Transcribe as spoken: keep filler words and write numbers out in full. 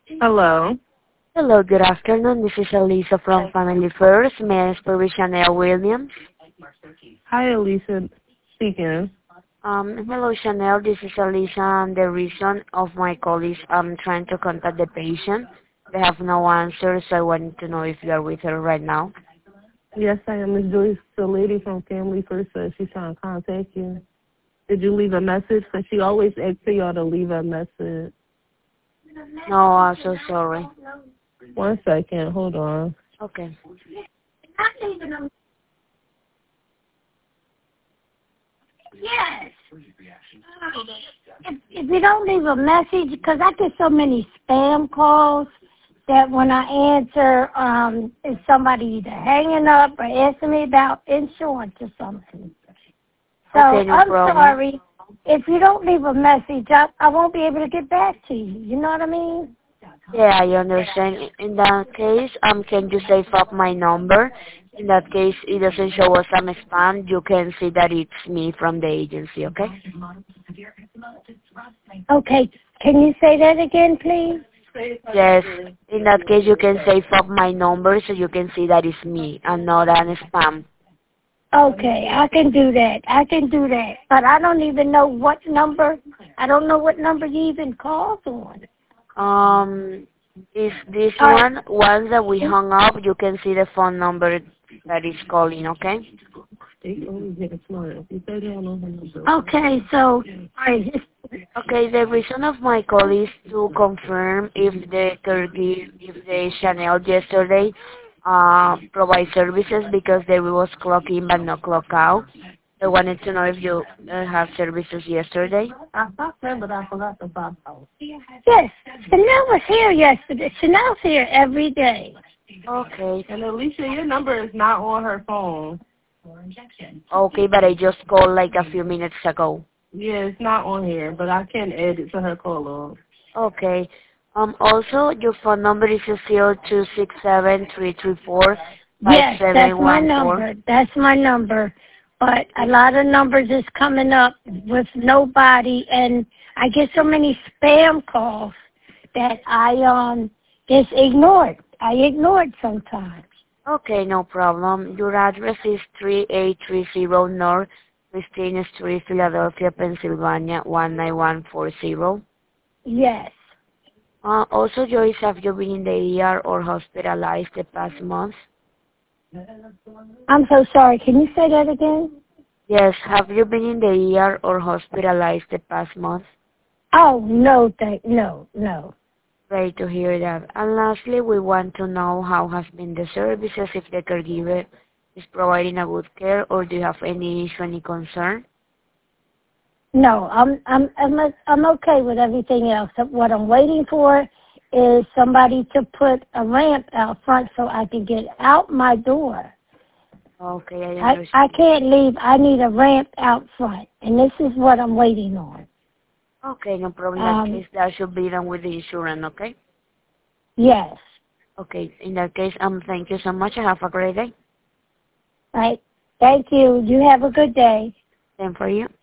Hello. Hello, good afternoon. This is Elisa from Family First. May I speak with Chanel Williams? Hi, Elisa. Speaking. Um, hello, Chanel. This is Elisa, and the reason of my call is I'm trying to contact the patient. They have no answer, so I wanted to know if you are with her right now. Yes, I am. Miss Joyce, the lady from Family First says she's trying to contact you. Did you leave a message? Because she always asks for y'all to leave a message. No, I'm so sorry. One second. Hold on. Okay. Yes. If, if you don't leave a message, because I get so many spam calls that when I answer, um, is somebody either hanging up or asking me about insurance or something. So Okay, no I'm problem. sorry. If you don't leave a message, I, I won't be able to get back to you. You know what I mean? Yeah, I understand. In that case, um, can you save up my number? In that case, it doesn't show us some spam. You can see that it's me from the agency, okay? Okay. Can you say that again, please? Yes. In that case, you can save up my number so you can see that it's me and not an spam. Okay, I can do that. I can do that. But I don't even know what number. I don't know what number you even called on. Um, is this All right. one, once that we hung up, you can see the phone number that is calling, okay? Okay, so, all right. Okay, the reason of my call is to confirm if the caregiver, if the Chanel yesterday uh, provide services because they was clock in but not clock out. I wanted to know if you uh, have services yesterday. I thought that, but I forgot to pop out. Yes, Chanel was here yesterday. Chanel's here every day. Okay. And Alicia, your number is not on her phone. Okay, but I just called like a few minutes ago. Yeah, it's not on here, but I can add it to her call log. Okay. Um. Also, your phone number is zero two six seven three three four five Yes, that's seven my one four. number. That's my number. But a lot of numbers is coming up with nobody, and I get so many spam calls that I um just ignored. I ignored sometimes. Okay, no problem. Your address is three eight three zero North Christine Street, Philadelphia, Pennsylvania one nine one four zero. Yes. Uh, also, Joyce, have you been in the E R or hospitalized the past month? I'm so sorry. Can you say that again? Yes, have you been in the E R or hospitalized the past month? Oh, no, thank, no, no. Great to hear that. And lastly, we want to know how has been the services, if the caregiver is providing a good care, or do you have any issue, any concern? No, I'm, I'm, I'm, I'm okay with everything else. What I'm waiting for is somebody to put a ramp out front so I can get out my door. Okay, I I, understand. I can't leave. I need a ramp out front, and this is what I'm waiting on. Okay, no problem. In that Um, case, that should be done with the insurance, okay? yes. Okay, in that case, um, thank you so much. Have a great day. Right. Thank you. You have a good day. Same for you.